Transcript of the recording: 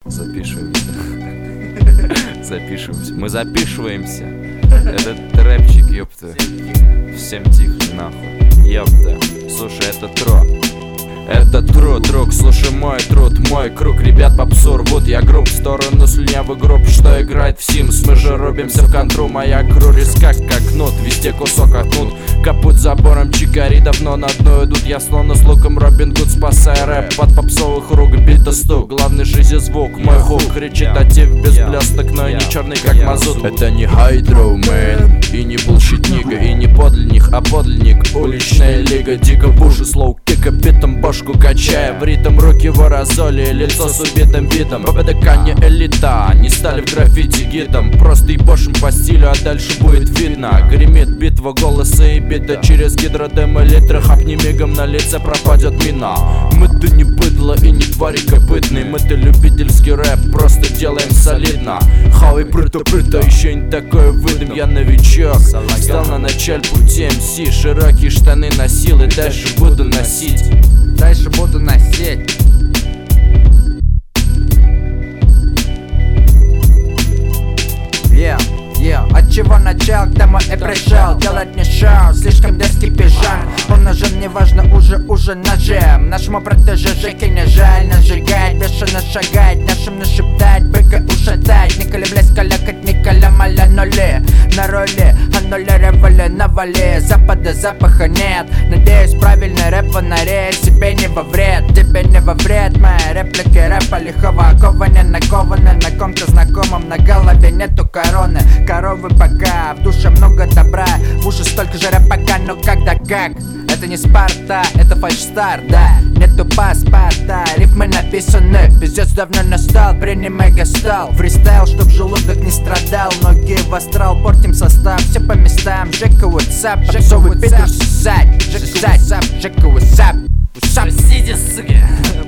Запишиваемся. Запишиваемся. Мы запишиваемся. Этот рэпчик, ёпта. Всем тихо, нахуй. Ёпта. Слушай, это Тро. Это труд, друг, слушай мой труд, мой круг. Ребят попсу рвут, я груб в сторону слюнявый групп, что играет в Sims. Мы же рубимся в контру, моя кру рискать как кнут, везде кусок отнут. Капут забором чикари давно на дно идут. Я словно с луком Робин Гуд, спасая рэп от попсовых рук. Бита стук, главный шизи звук. Мой хук кричит атив без блесток, но и не черный как мазут. Это не хайдроумен, и не булшит нига, и не подлинник, а подлинник. Уличная лига, дико буши, слоу кика, битом башку качая. В ритм руки ворозоли, лицо с убитым видом. ППДК не элита, не стали в граффити гидом. Просто ебошим по стилю, а дальше будет видно. Гремит битва, голосы и бита через гидродем элитра. Хапни мигом, на лице пропадет мина. Мы-то не быдло и не твари копытные. Мы-то любительский рэп, просто делаем солидно. Хау и прыто-прыто, еще не такое выдам. Я новичок, стал на начале пути МС. Широкие штаны носил и дальше буду носить. Дальше буду носить. От чего начал, к тому и пришел. Делать не шоу, слишком дерзкий пижон. Он нужен, неважно, уже ножем. Нашему протеже Жеке не жаль. Нажигать, бешено шагать, нашим нашептать, быка ушатать. Не колеблясь, калякать, Николя маля нули. На роли, а нули револи на вали. Запада запаха нет. Надеюсь, правильный рэп в фонаре. Себе не во вред, тебе не во вред. Мои реплики рэпа лихого окованы, накованы на ком-то знакомом. На голове нету короны. Коровы пока, в душе много добра. В уши столько же рэпака, но когда как? Это не Спарта, это фальшстар, да. Нету паспорта, рифмы написаны. Пиздец давно настал, принимай гастал. Фристайл, чтоб желудок не страдал. Ноги в астрал, портим состав. Все по местам, Жека WhatsApp. Попсовый пидор сосать, Жека WhatsApp, Жека WhatsApp. Простите, суки.